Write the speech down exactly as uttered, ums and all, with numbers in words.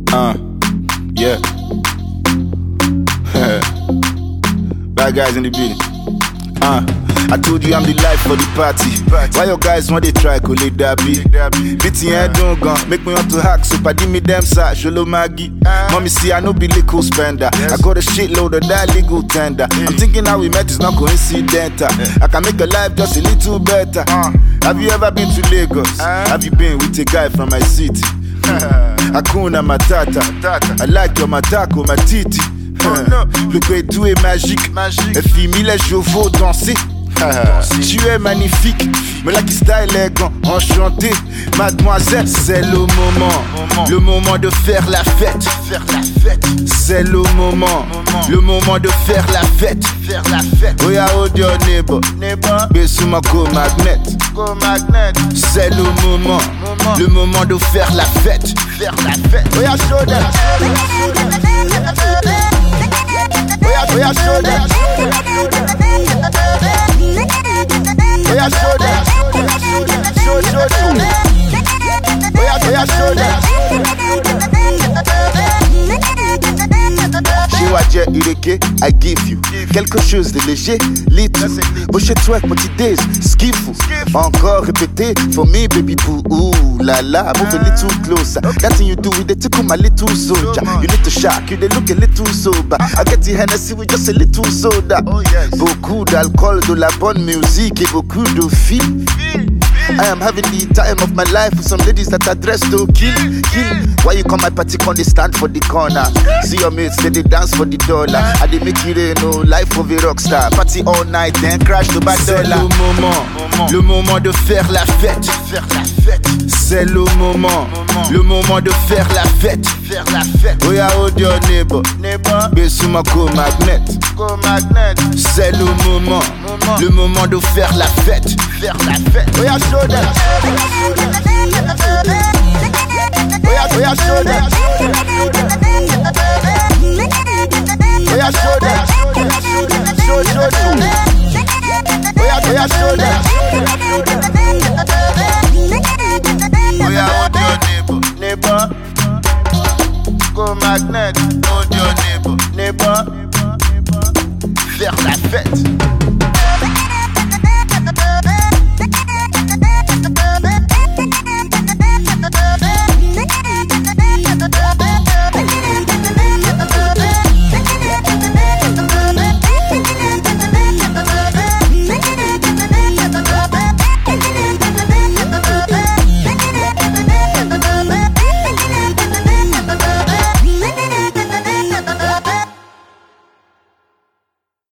Uh, yeah. Bad guys in the building. Uh, I told you I'm the life for the party. Why your guys want they try to let that be? Beating head don't gun, make me want to hack. So paddy me them side, Sholo Maggie. Mommy see I no be liquor spender. I got a shitload of that legal tender. I'm thinking how we met is not coincidental. I can make your life just a little better. Have you ever been to Lagos? Have you been with a guy from my city? Hakuna Matata. I like your matako, my titi. Le Guédou est magique, et filles les chevaux danser. Tu es magnifique, me la qui style est grand, enchanté. Mademoiselle, c'est le moment, le moment de faire la fête. C'est le moment, le moment de faire la fête. Oh yeah, hold your neighbor, Besuma go magnet. C'est le moment, le moment de faire la fête. Oh yeah, show them. Oh yeah, show them. Oh yeah, show them. Show, show, show. Oh yeah, oh yeah, show them. Chiwaje Ireke, I give you quelque chose de léger, little. Boucher toi, petit days, skiffle. Encore répété, for me, baby boo. Ooh la la, move a little closer. That thing you do with the tickle, my little soldier. You need to shock, you they look a little sober. I get the Hennessy with just a little soda. Beaucoup d'alcool, de la bonne musique et beaucoup de filles. I am having the time of my life with some ladies that are dressed to kill, kill. Why you come my party, con they stand for the corner? See your mates, say they dance for the dollar. I they make you they know life of a rockstar. Party all night, then crash to bad dollar. C'est le moment, le moment de faire la fête. C'est le moment, le moment de faire la fête. Oh yeah, hold your neighbor, Besuma go magnet. C'est le moment, le moment de faire la fête. Oh yeah, show them. Oh yeah, oh yeah, show them. Oh yeah, show them. Show, show, show. Oh yeah, oh yeah, show them. Oh yeah, hold your neighbor, neighbor. Go magnet.